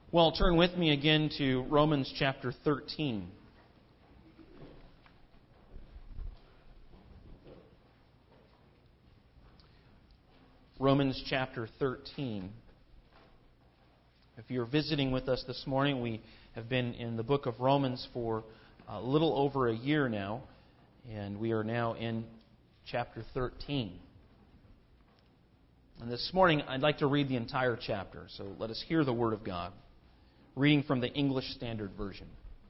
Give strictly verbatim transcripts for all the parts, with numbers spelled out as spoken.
Well, turn with me again to Romans chapter thirteen. Romans chapter thirteen. If you're visiting with us this morning, we have been in the book of Romans for a little over a year now, and we are now in chapter thirteen. And this morning, I'd like to read the entire chapter, so let us hear the Word of God. Reading from the English Standard Version.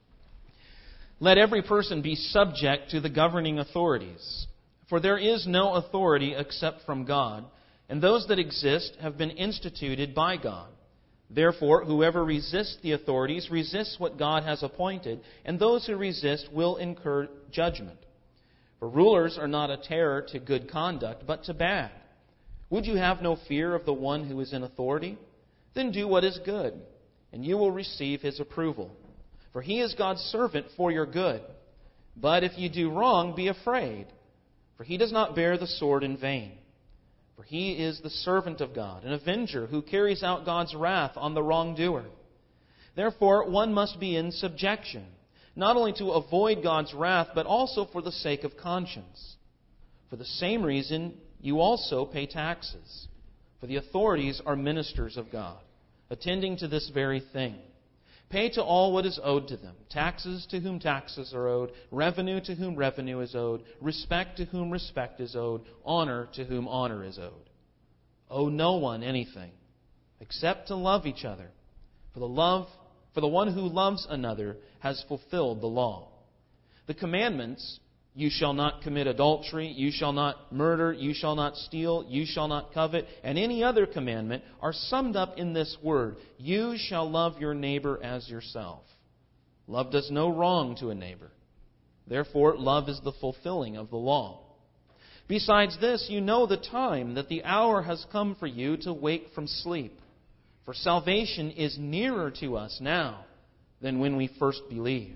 Let every person be subject to the governing authorities, for there is no authority except from God, and those that exist have been instituted by God. Therefore, whoever resists the authorities resists what God has appointed, and those who resist will incur judgment. For rulers are not a terror to good conduct, but to bad. Would you have no fear of the one who is in authority? Then do what is good, and you will receive his approval. For he is God's servant for your good. But if you do wrong, be afraid, for he does not bear the sword in vain. For he is the servant of God, an avenger who carries out God's wrath on the wrongdoer. Therefore, one must be in subjection, not only to avoid God's wrath, but also for the sake of conscience. For the same reason, you also pay taxes, for the authorities are ministers of God, attending to this very thing. Pay to all what is owed to them, taxes to whom taxes are owed, revenue to whom revenue is owed, respect to whom respect is owed, honor to whom honor is owed. Owe no one anything, except to love each other. For the love, for the one who loves another has fulfilled the law. The commandments: you shall not commit adultery, you shall not murder, you shall not steal, you shall not covet, and any other commandment are summed up in this word: you shall love your neighbor as yourself. Love does no wrong to a neighbor. Therefore, love is the fulfilling of the law. Besides this, you know the time, that the hour has come for you to wake from sleep. For salvation is nearer to us now than when we first believed.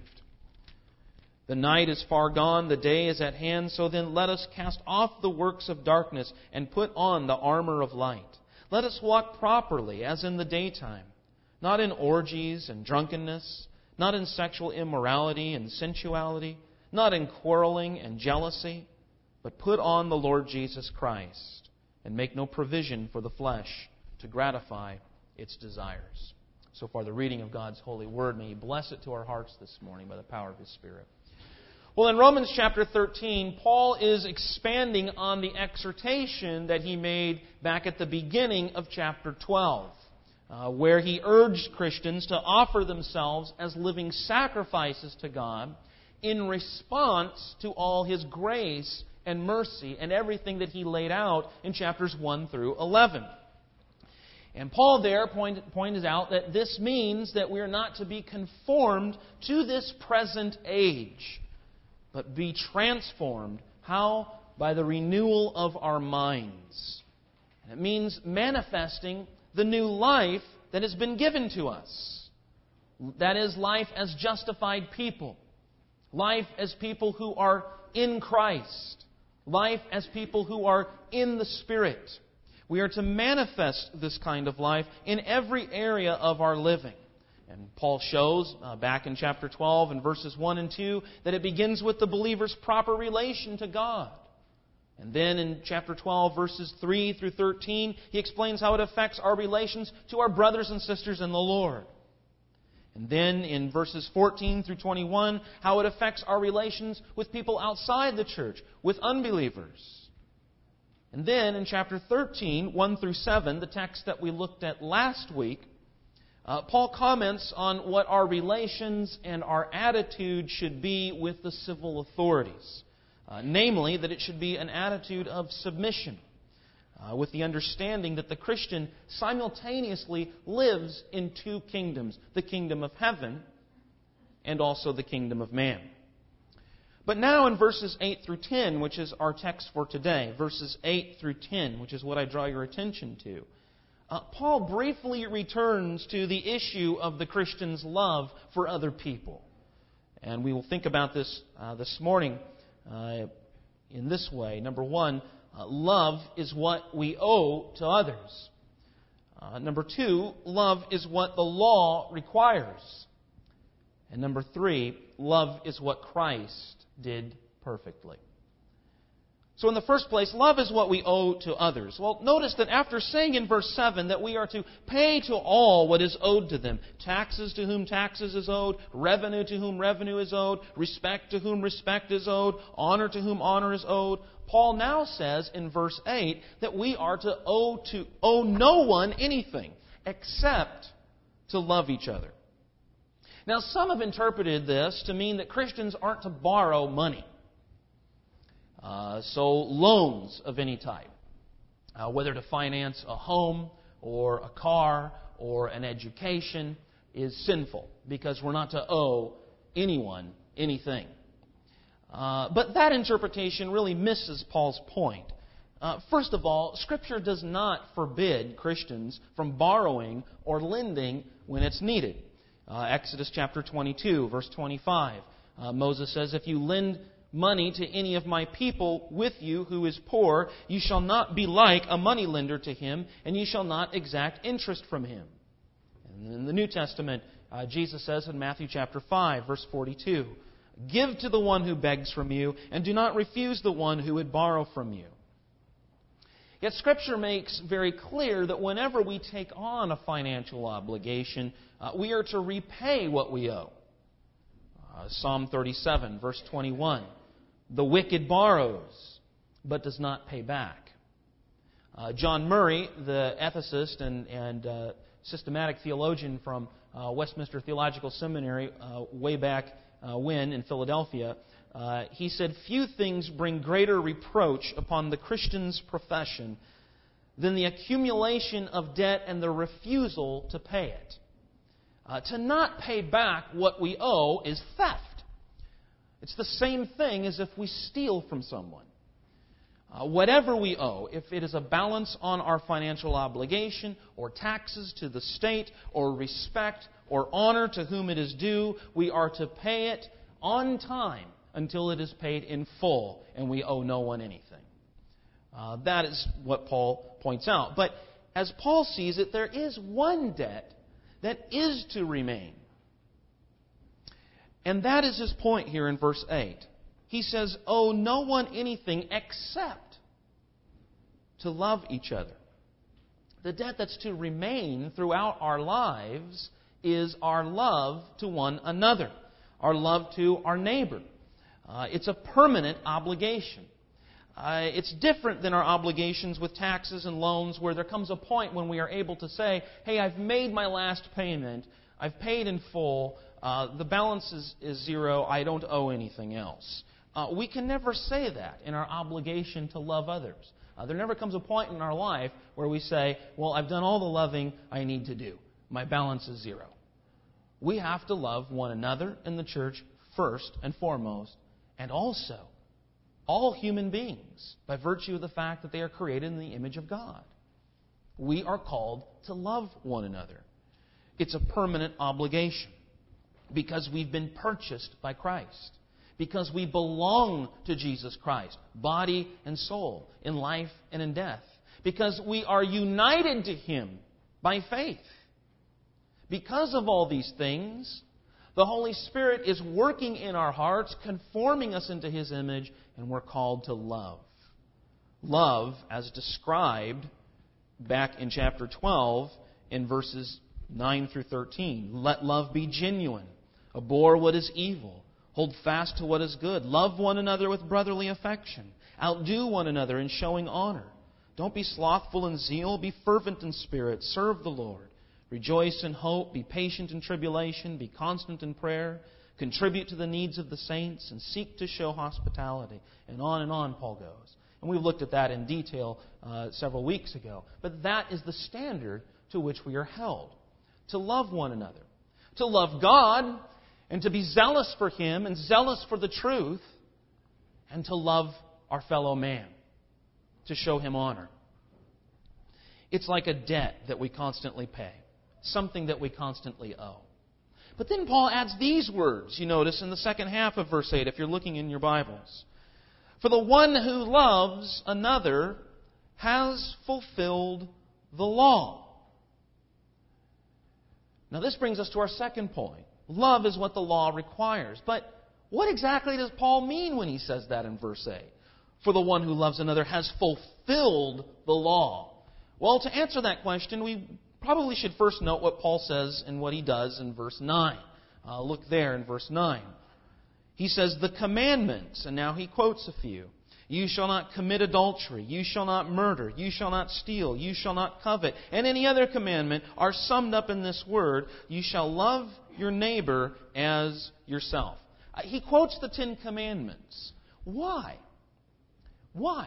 The night is far gone, the day is at hand, so then let us cast off the works of darkness and put on the armor of light. Let us walk properly as in the daytime, not in orgies and drunkenness, not in sexual immorality and sensuality, not in quarreling and jealousy, but put on the Lord Jesus Christ and make no provision for the flesh to gratify its desires. So far, the reading of God's holy word. May He bless it to our hearts this morning by the power of His Spirit. Well, in Romans chapter thirteen, Paul is expanding on the exhortation that he made back at the beginning of chapter twelve, uh, where he urged Christians to offer themselves as living sacrifices to God in response to all His grace and mercy and everything that he laid out in chapters one through eleven. And Paul there point, pointed out that this means that we are not to be conformed to this present age, but be transformed. How? By the renewal of our minds. And it means manifesting the new life that has been given to us. That is, life as justified people. Life as people who are in Christ. Life as people who are in the Spirit. We are to manifest this kind of life in every area of our living. And Paul shows uh, back in chapter twelve and verses one and two that it begins with the believer's proper relation to God. And then in chapter twelve, verses three through thirteen, he explains how it affects our relations to our brothers and sisters in the Lord. And then in verses fourteen through twenty-one, how it affects our relations with people outside the church, with unbelievers. And then in chapter thirteen, one through seven, the text that we looked at last week, Uh, Paul comments on what our relations and our attitude should be with the civil authorities. Uh, namely, that it should be an attitude of submission, uh, with the understanding that the Christian simultaneously lives in two kingdoms, the kingdom of heaven and also the kingdom of man. But now in verses eight through ten, which is our text for today, verses eight through ten, which is what I draw your attention to, Uh, Paul briefly returns to the issue of the Christian's love for other people. And we will think about this uh, this morning uh, in this way. Number one, uh, love is what we owe to others. Uh, number two, love is what the law requires. And number three, love is what Christ did perfectly. So in the first place, love is what we owe to others. Well, notice that after saying in verse seven that we are to pay to all what is owed to them, taxes to whom taxes is owed, revenue to whom revenue is owed, respect to whom respect is owed, honor to whom honor is owed, Paul now says in verse eight that we are to owe to owe no one anything except to love each other. Now, some have interpreted this to mean that Christians aren't to borrow money. Uh, so loans of any type, uh, whether to finance a home or a car or an education, is sinful because we're not to owe anyone anything. Uh, but that interpretation really misses Paul's point. Uh, first of all, Scripture does not forbid Christians from borrowing or lending when it's needed. Uh, Exodus chapter twenty-two, verse twenty-five, uh, Moses says, "If you lend money to any of my people with you who is poor, you shall not be like a moneylender to him, and you shall not exact interest from him." And in the New Testament, uh, Jesus says in Matthew chapter five, verse forty-two, "Give to the one who begs from you, and do not refuse the one who would borrow from you." Yet Scripture makes very clear that whenever we take on a financial obligation, uh, we are to repay what we owe. Uh, Psalm thirty-seven, verse twenty-one, "The wicked borrows, but does not pay back." Uh, John Murray, the ethicist and, and uh, systematic theologian from uh, Westminster Theological Seminary uh, way back uh, when in Philadelphia, uh, he said, "Few things bring greater reproach upon the Christian's profession than the accumulation of debt and the refusal to pay it." Uh, to not pay back what we owe is theft. It's the same thing as if we steal from someone. Uh, whatever we owe, if it is a balance on our financial obligation, or taxes to the state, or respect, or honor to whom it is due, we are to pay it on time until it is paid in full, and we owe no one anything. Uh, that is what Paul points out. But as Paul sees it, there is one debt that is to remain. And that is his point here in verse eight. He says, "Owe no one anything except to love each other." The debt that's to remain throughout our lives is our love to one another, our love to our neighbor. Uh, it's a permanent obligation. Uh, it's different than our obligations with taxes and loans, where there comes a point when we are able to say, "Hey, I've made my last payment. I've paid in full. Uh, the balance is, is zero. I don't owe anything else." Uh, we can never say that in our obligation to love others. Uh, there never comes a point in our life where we say, "Well, I've done all the loving I need to do. My balance is zero." We have to love one another in the church first and foremost, and also all human beings, by virtue of the fact that they are created in the image of God. We are called to love one another. It's a permanent obligation because we've been purchased by Christ, because we belong to Jesus Christ, body and soul, in life and in death, because we are united to Him by faith. Because of all these things, the Holy Spirit is working in our hearts, conforming us into His image, and we're called to love. Love, as described back in chapter twelve, in verses nine through thirteen. "Let love be genuine. Abhor what is evil. Hold fast to what is good. Love one another with brotherly affection. Outdo one another in showing honor. Don't be slothful in zeal. Be fervent in spirit. Serve the Lord. Rejoice in hope. Be patient in tribulation. Be constant in prayer. Contribute to the needs of the saints, and seek to show hospitality." And on and on Paul goes. And we've looked at that in detail uh, several weeks ago. But that is the standard to which we are held. To love one another. To love God, and to be zealous for Him, and zealous for the truth, and to love our fellow man. To show him honor. It's like a debt that we constantly pay. Something that we constantly owe. But then Paul adds these words, you notice, in the second half of verse eight, if you're looking in your Bibles. "For the one who loves another has fulfilled the law." Now this brings us to our second point. Love is what the law requires. But what exactly does Paul mean when he says that in verse eight? For the one who loves another has fulfilled the law. Well, to answer that question, we probably should first note what Paul says and what he does in verse nine. Uh, look there in verse nine. He says, the commandments, and now he quotes a few. You shall not commit adultery. You shall not murder. You shall not steal. You shall not covet. And any other commandment are summed up in this word. You shall love your neighbor as yourself. Uh, he quotes the Ten Commandments. Why? Why?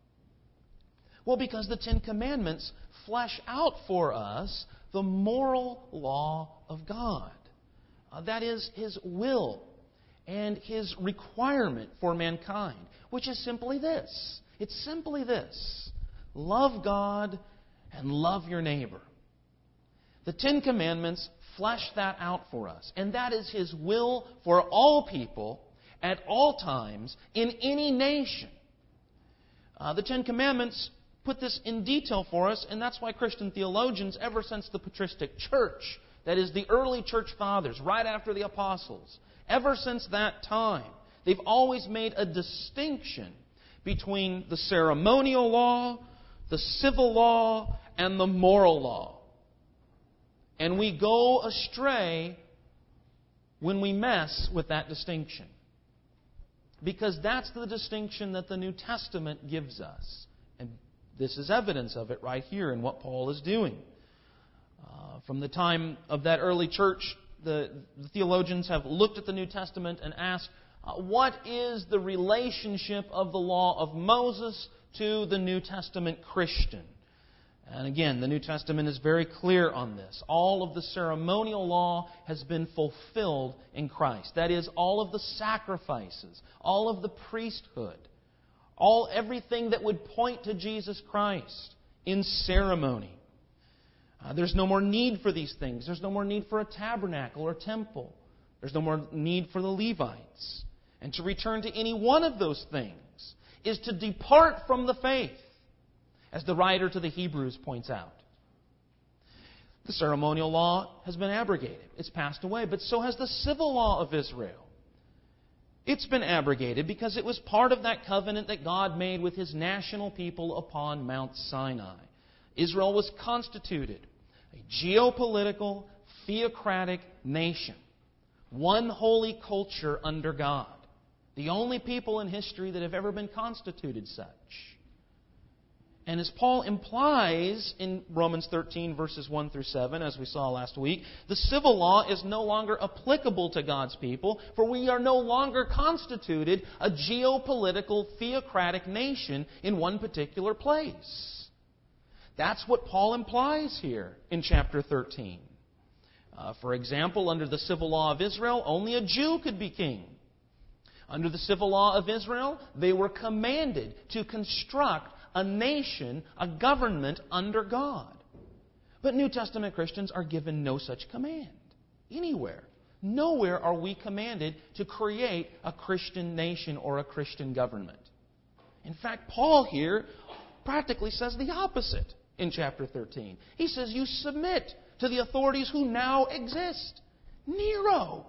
Well, because the Ten Commandments flesh out for us the moral law of God. Uh, that is His will and His requirement for mankind, which is simply this. It's simply this. Love God and love your neighbor. The Ten Commandments flesh that out for us. And that is His will for all people at all times in any nation. Uh, the Ten Commandments put this in detail for us, and that's why Christian theologians, ever since the patristic church, that is the early church fathers, right after the apostles, ever since that time, they've always made a distinction between the ceremonial law, the civil law, and the moral law. And we go astray when we mess with that distinction. Because that's the distinction that the New Testament gives us. And this is evidence of it right here in what Paul is doing. Uh, from the time of that early church, the, the theologians have looked at the New Testament and asked, uh, what is the relationship of the law of Moses to the New Testament Christian? And again, the New Testament is very clear on this. All of the ceremonial law has been fulfilled in Christ. That is, all of the sacrifices, all of the priesthood, all everything that would point to Jesus Christ in ceremony. Uh, there's no more need for these things. There's no more need for a tabernacle or temple. There's no more need for the Levites. And to return to any one of those things is to depart from the faith, as the writer to the Hebrews points out. The ceremonial law has been abrogated. It's passed away. But so has the civil law of Israel. It's been abrogated because it was part of that covenant that God made with His national people upon Mount Sinai. Israel was constituted a geopolitical, theocratic nation. One holy culture under God. The only people in history that have ever been constituted such. And as Paul implies in Romans thirteen, verses one through seven, as we saw last week, the civil law is no longer applicable to God's people, for we are no longer constituted a geopolitical, theocratic nation in one particular place. That's what Paul implies here in chapter thirteen. Uh, for example, under the civil law of Israel, only a Jew could be king. Under the civil law of Israel, they were commanded to construct a nation, a government under God. But New Testament Christians are given no such command. Anywhere. Nowhere are we commanded to create a Christian nation or a Christian government. In fact, Paul here practically says the opposite in chapter thirteen. He says you submit to the authorities who now exist. Nero.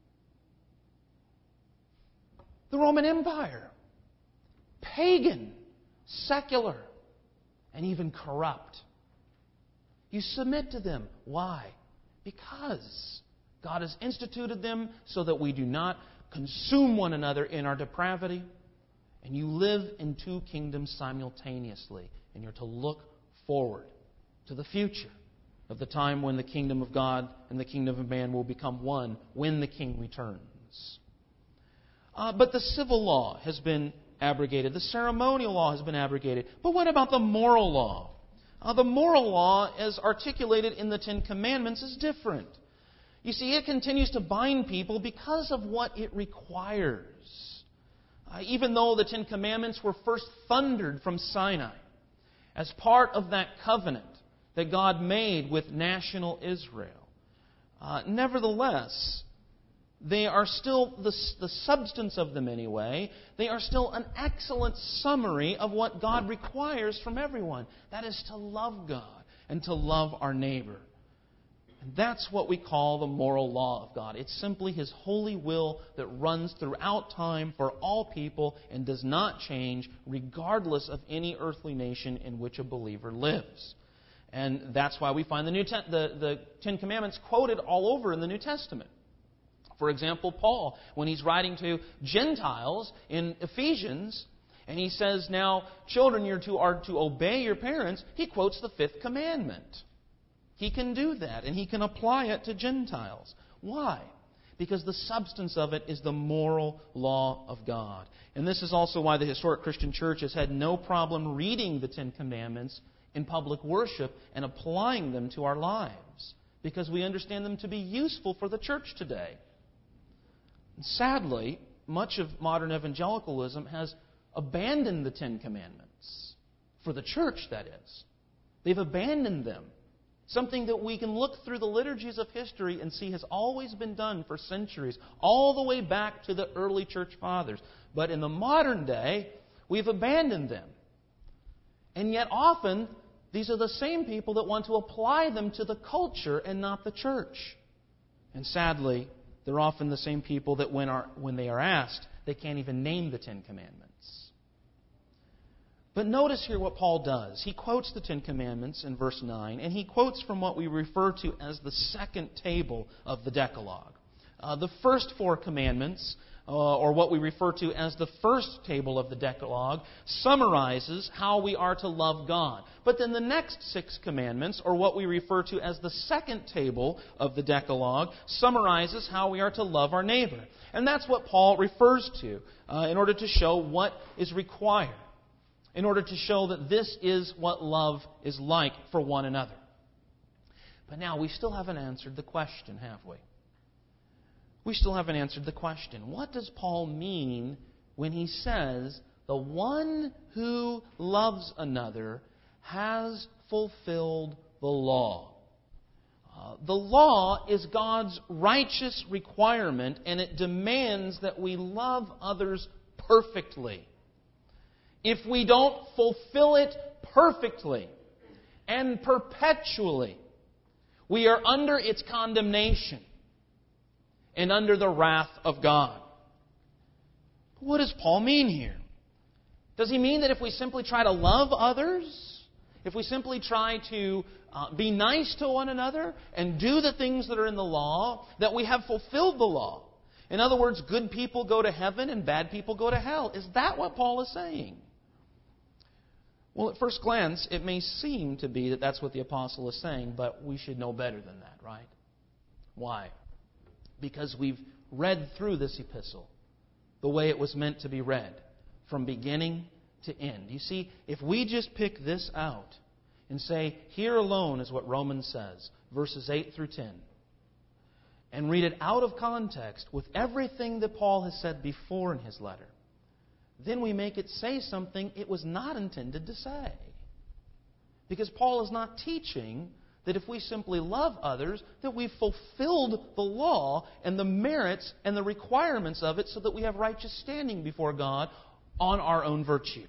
The Roman Empire. Pagan. Secular, and even corrupt. You submit to them. Why? Because God has instituted them so that we do not consume one another in our depravity, and you live in two kingdoms simultaneously, and you're to look forward to the future of the time when the kingdom of God and the kingdom of man will become one when the King returns. Uh, but the civil law has been abrogated. The ceremonial law has been abrogated. But what about the moral law? Uh, the moral law, as articulated in the Ten Commandments, is different. You see, it continues to bind people because of what it requires. Uh, even though the Ten Commandments were first thundered from Sinai as part of that covenant that God made with national Israel, uh, nevertheless, they are still, the, the substance of them anyway, they are still an excellent summary of what God requires from everyone. That is to love God and to love our neighbor. And That's what we call the moral law of God. It's simply His holy will that runs throughout time for all people and does not change regardless of any earthly nation in which a believer lives. And that's why we find the, New Te- the, the Ten Commandments quoted all over in the New Testament. For example, Paul, when he's writing to Gentiles in Ephesians, and he says, now, children, you're to, are to obey your parents, he quotes the fifth commandment. He can do that, and he can apply it to Gentiles. Why? Because the substance of it is the moral law of God. And this is also why the historic Christian church has had no problem reading the Ten Commandments in public worship and applying them to our lives, because we understand them to be useful for the church today. And sadly, much of modern evangelicalism has abandoned the Ten Commandments. For the church, that is. They've abandoned them. Something that we can look through the liturgies of history and see has always been done for centuries, all the way back to the early church fathers. But in the modern day, we've abandoned them. And yet often, these are the same people that want to apply them to the culture and not the church. And sadly, they're often the same people that when, are, when they are asked, they can't even name the Ten Commandments. But notice here what Paul does. He quotes the Ten Commandments in verse nine, and he quotes from what we refer to as the second table of the Decalogue. Uh, the first four commandments, uh, or what we refer to as the first table of the Decalogue, summarizes how we are to love God. But then the next six commandments, or what we refer to as the second table of the Decalogue, summarizes how we are to love our neighbor. And that's what Paul refers to uh, in order to show what is required, in order to show that this is what love is like for one another. But now we still haven't answered the question, have we? We still haven't answered the question. What does Paul mean when he says, the one who loves another has fulfilled the law? Uh, the law is God's righteous requirement, and it demands that we love others perfectly. If we don't fulfill it perfectly and perpetually, we are under its condemnation and under the wrath of God. What does Paul mean here? Does he mean that if we simply try to love others, if we simply try to uh, be nice to one another and do the things that are in the law, that we have fulfilled the law? In other words, good people go to heaven and bad people go to hell. Is that what Paul is saying? Well, at first glance, it may seem to be that that's what the apostle is saying, but we should know better than that, right? Why? Because we've read through this epistle the way it was meant to be read, from beginning to end. You see, if we just pick this out and say, here alone is what Romans says, verses eight through ten, and read it out of context with everything that Paul has said before in his letter, then we make it say something it was not intended to say. Because Paul is not teaching that if we simply love others, that we've fulfilled the law and the merits and the requirements of it so that we have righteous standing before God on our own virtue.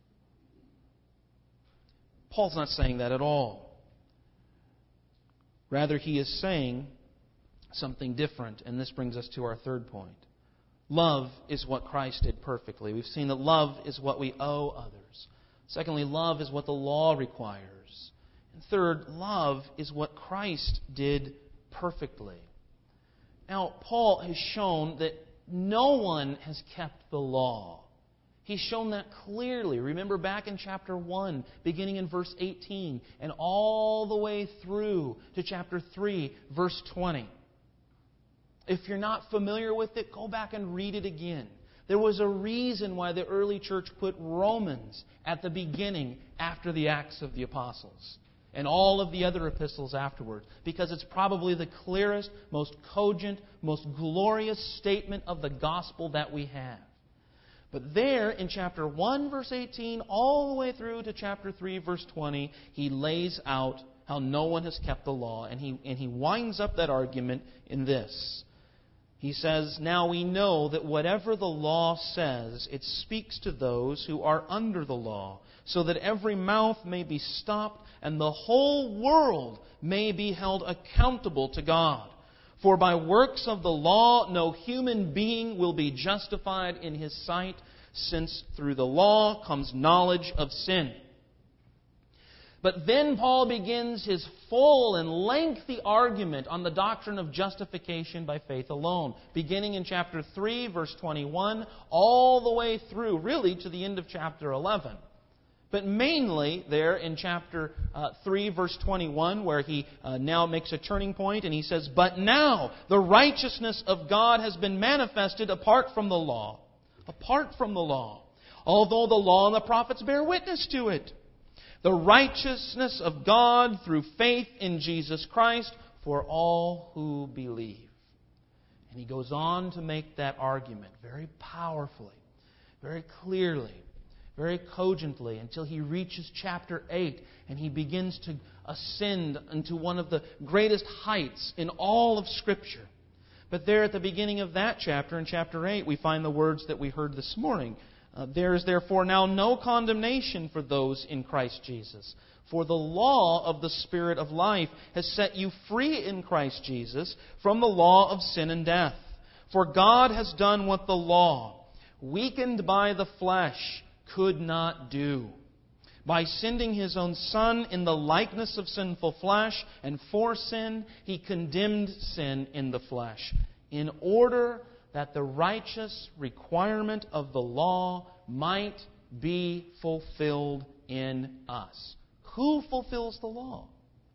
Paul's not saying that at all. Rather, he is saying something different, and this brings us to our third point. Love is what Christ did perfectly. We've seen that love is what we owe others. Secondly, love is what the law requires. And third, love is what Christ did perfectly. Now, Paul has shown that no one has kept the law. He's shown that clearly. Remember back in chapter one, beginning in verse eighteen, and all the way through to chapter three, verse twenty. If you're not familiar with it, go back and read it again. There was a reason why the early church put Romans at the beginning after the Acts of the Apostles and all of the other epistles afterwards, because it's probably the clearest, most cogent, most glorious statement of the gospel that we have. But there in chapter one, verse eighteen, all the way through to chapter three, verse twenty, he lays out how no one has kept the law, and he, and he winds up that argument in this. He says, "Now we know that whatever the law says, it speaks to those who are under the law, so that every mouth may be stopped and the whole world may be held accountable to God. For by works of the law no human being will be justified in his sight, since through the law comes knowledge of sin." But then Paul begins his full and lengthy argument on the doctrine of justification by faith alone, beginning in chapter three, verse twenty-one, all the way through, really, to the end of chapter eleven. But mainly there in chapter uh, three, verse twenty-one, where he uh, now makes a turning point, and he says, "But now the righteousness of God has been manifested apart from the law." Apart from the law. Although the law and the prophets bear witness to it. The righteousness of God through faith in Jesus Christ for all who believe. And he goes on to make that argument very powerfully, very clearly, very cogently, until he reaches chapter eight and he begins to ascend into one of the greatest heights in all of Scripture. But there at the beginning of that chapter, in chapter eight, we find the words that we heard this morning. Uh, "There is therefore now no condemnation for those in Christ Jesus. For the law of the Spirit of life has set you free in Christ Jesus from the law of sin and death. For God has done what the law, weakened by the flesh, could not do. By sending His own Son in the likeness of sinful flesh, and for sin, He condemned sin in the flesh, in order that the righteous requirement of the law might be fulfilled in us." Who fulfills the law?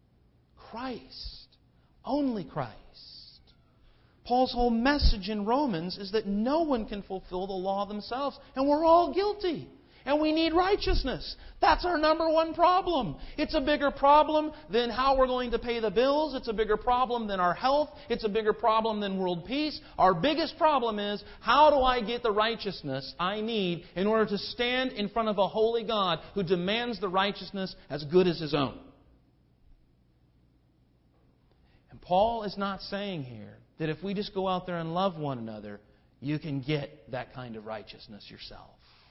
Christ. Only Christ. Paul's whole message in Romans is that no one can fulfill the law themselves, and we're all guilty. And we need righteousness. That's our number one problem. It's a bigger problem than how we're going to pay the bills. It's a bigger problem than our health. It's a bigger problem than world peace. Our biggest problem is, how do I get the righteousness I need in order to stand in front of a holy God who demands the righteousness as good as His own? And Paul is not saying here that if we just go out there and love one another, you can get that kind of righteousness yourself.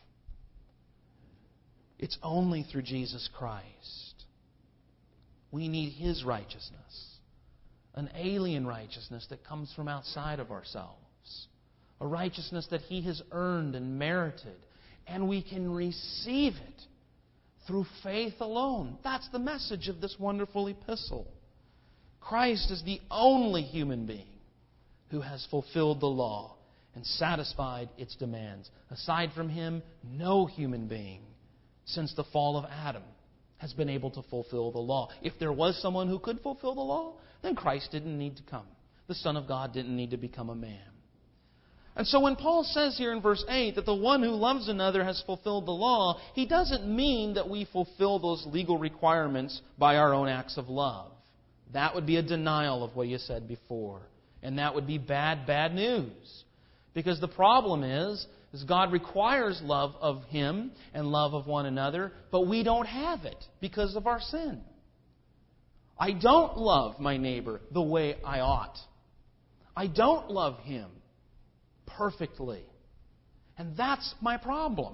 It's only through Jesus Christ. We need His righteousness. An alien righteousness that comes from outside of ourselves. A righteousness that He has earned and merited. And we can receive it through faith alone. That's the message of this wonderful epistle. Christ is the only human being who has fulfilled the law and satisfied its demands. Aside from Him, no human being since the fall of Adam has been able to fulfill the law. If there was someone who could fulfill the law, then Christ didn't need to come. The Son of God didn't need to become a man. And so when Paul says here in verse eight that the one who loves another has fulfilled the law, he doesn't mean that we fulfill those legal requirements by our own acts of love. That would be a denial of what you said before. And that would be bad, bad news. Because the problem is, is God requires love of Him and love of one another, but we don't have it because of our sin. I don't love my neighbor the way I ought. I don't love him perfectly. And that's my problem.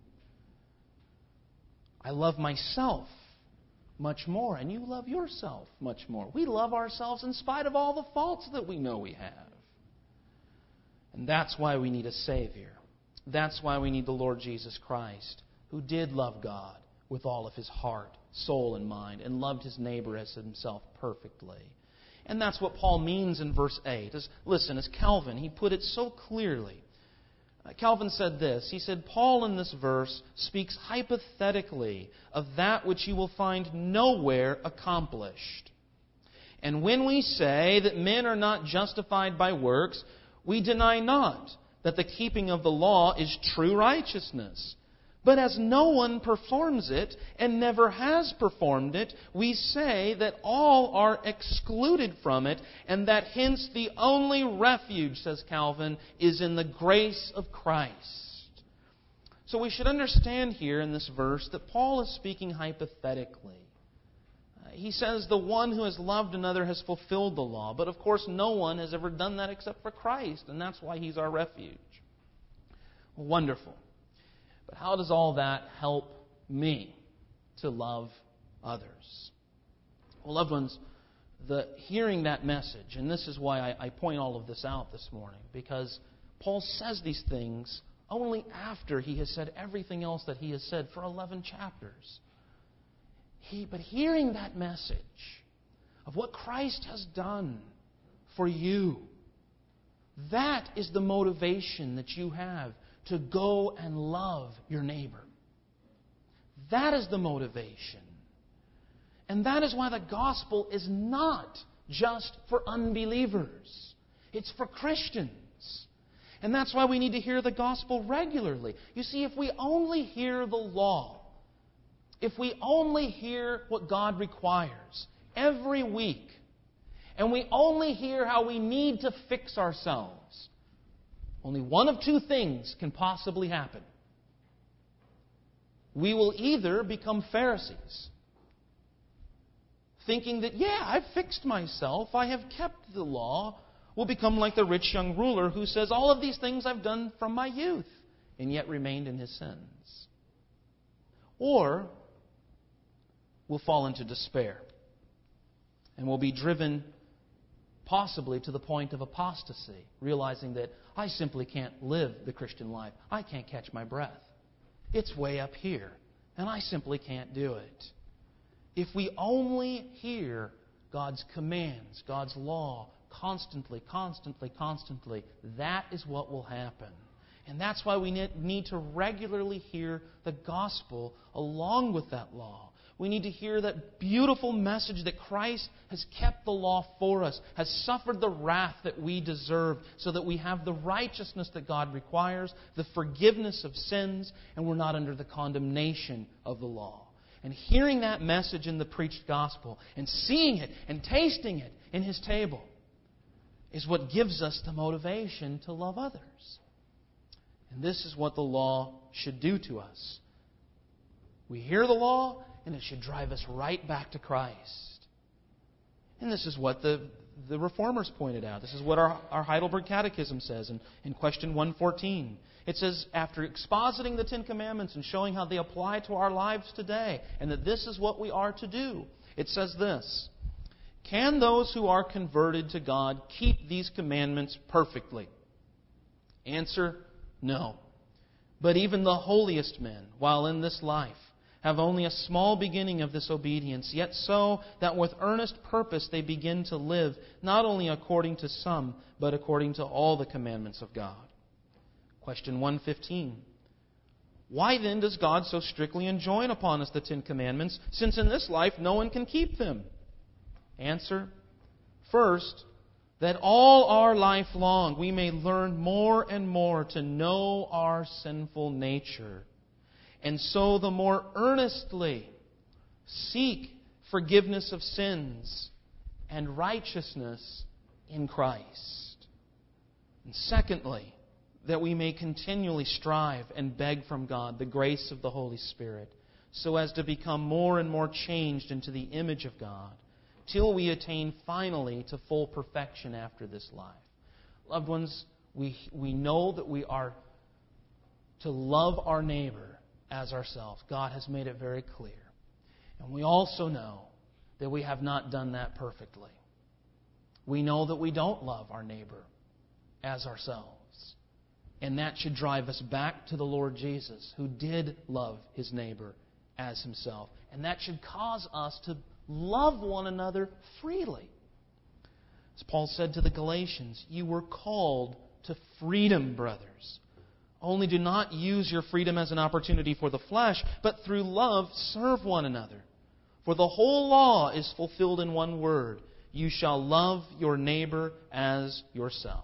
I love myself much more, and you love yourself much more. We love ourselves in spite of all the faults that we know we have. And that's why we need a Savior. That's why we need the Lord Jesus Christ, who did love God with all of His heart, soul, and mind, and loved His neighbor as Himself perfectly. And that's what Paul means in verse eight. As, listen, as Calvin, he put it so clearly. Uh, Calvin said this. He said, Paul in this verse speaks hypothetically of that which you will find nowhere accomplished. And when we say that men are not justified by works, we deny not that the keeping of the law is true righteousness. But as no one performs it and never has performed it, we say that all are excluded from it, and that hence the only refuge, says Calvin, is in the grace of Christ. So we should understand here in this verse that Paul is speaking hypothetically. he says the one who has loved another has fulfilled the law. But of course, no one has ever done that except for Christ, and that's why He's our refuge. Wonderful. But how does all that help me to love others? Well, loved ones, the hearing that message, and this is why I, I point all of this out this morning, because Paul says these things only after he has said everything else that he has said for eleven chapters. He, but hearing that message of what Christ has done for you, that is the motivation that you have to go and love your neighbor. That is the motivation. And that is why the gospel is not just for unbelievers. It's for Christians. And that's why we need to hear the gospel regularly. You see, if we only hear the law, if we only hear what God requires every week, and we only hear how we need to fix ourselves, only one of two things can possibly happen. We will either become Pharisees, thinking that, yeah, I've fixed myself, I have kept the law. We'll become like the rich young ruler who says, all of these things I've done from my youth, and yet remained in his sins. Or we'll fall into despair, and we'll be driven possibly to the point of apostasy, realizing that I simply can't live the Christian life. I can't catch my breath. It's way up here, and I simply can't do it. If we only hear God's commands, God's law, constantly, constantly, constantly, that is what will happen. And that's why we need to regularly hear the gospel along with that law. We need to hear that beautiful message that Christ has kept the law for us, has suffered the wrath that we deserve, so that we have the righteousness that God requires, the forgiveness of sins, and we're not under the condemnation of the law. And hearing that message in the preached gospel, and seeing it, and tasting it in His table, is what gives us the motivation to love others. And this is what the law should do to us. We hear the law, and it should drive us right back to Christ. And this is what the, the Reformers pointed out. This is what our, our Heidelberg Catechism says in, in question one fourteen. It says, after expositing the Ten Commandments and showing how they apply to our lives today, and that this is what we are to do, it says this: can those who are converted to God keep these commandments perfectly? Answer, no. But even the holiest men, while in this life, have only a small beginning of this obedience, yet so that with earnest purpose they begin to live, not only according to some, but according to all the commandments of God. Question one fifteen. Why then does God so strictly enjoin upon us the Ten Commandments, since in this life no one can keep them? Answer, first, that all our life long we may learn more and more to know our sinful nature, and so the more earnestly seek forgiveness of sins and righteousness in Christ. And secondly, that we may continually strive and beg from God the grace of the Holy Spirit, so as to become more and more changed into the image of God, till we attain finally to full perfection after this life. Loved ones, we, we know that we are to love our neighbor as ourselves. God has made it very clear. And we also know that we have not done that perfectly. We know that we don't love our neighbor as ourselves. And that should drive us back to the Lord Jesus, who did love His neighbor as Himself. And that should cause us to love one another freely. As Paul said to the Galatians, you were called to freedom, brothers. Only do not use your freedom as an opportunity for the flesh, but through love serve one another. For the whole law is fulfilled in one word: you shall love your neighbor as yourself.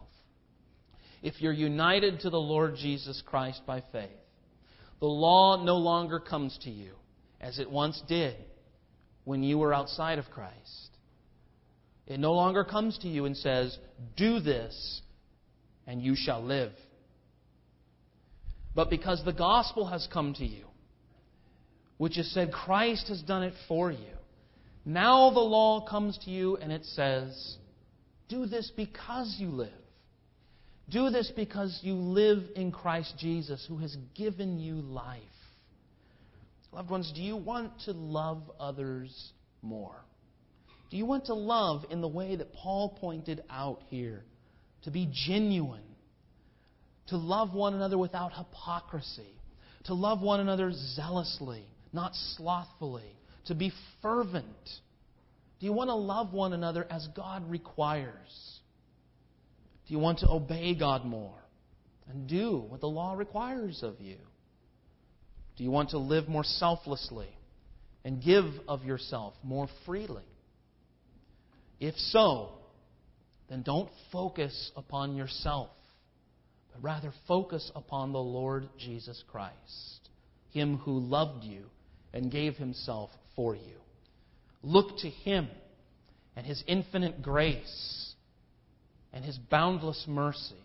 If you're united to the Lord Jesus Christ by faith, the law no longer comes to you as it once did when you were outside of Christ. It no longer comes to you and says, do this and you shall live. But because the gospel has come to you, which has said Christ has done it for you, Now the law comes to you and it says, do this because you live. Do this because you live in Christ Jesus, who has given you life. Loved ones, do you want to love others more? Do you want to love in the way that Paul pointed out here? To be genuine. To love one another without hypocrisy. To love one another zealously, not slothfully. To be fervent. Do you want to love one another as God requires? Do you want to obey God more and do what the law requires of you? Do you want to live more selflessly and give of yourself more freely? If so, then don't focus upon yourself, but rather focus upon the Lord Jesus Christ, Him who loved you and gave Himself for you. Look to Him and His infinite grace and His boundless mercy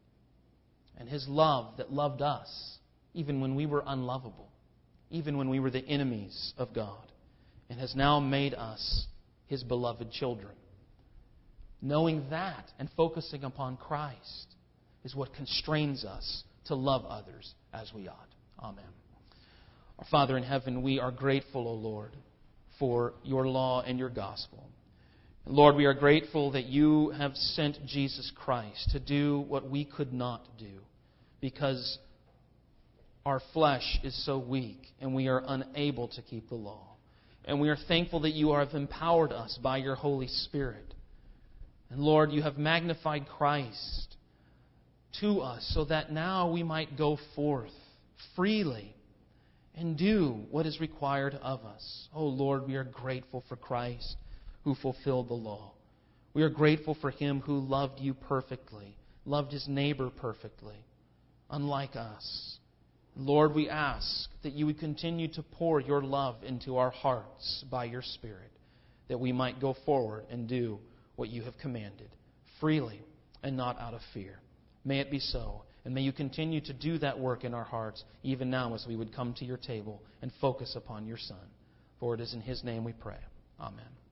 and His love that loved us even when we were unlovable, even when we were the enemies of God, and has now made us His beloved children. Knowing that and focusing upon Christ is what constrains us to love others as we ought. Amen. Our Father in heaven, we are grateful, O Lord, for your law and your gospel. And Lord, we are grateful that you have sent Jesus Christ to do what we could not do because our flesh is so weak and we are unable to keep the law. And we are thankful that you have empowered us by your Holy Spirit. And Lord, you have magnified Christ to us so that now we might go forth freely and do what is required of us. Oh Lord, we are grateful for Christ who fulfilled the law. We are grateful for Him who loved you perfectly, loved His neighbor perfectly, unlike us. Lord, we ask that you would continue to pour your love into our hearts by your Spirit, that we might go forward and do what you have commanded, freely and not out of fear. May it be so, and may you continue to do that work in our hearts, even now as we would come to your table and focus upon your Son. For it is in His name we pray. Amen.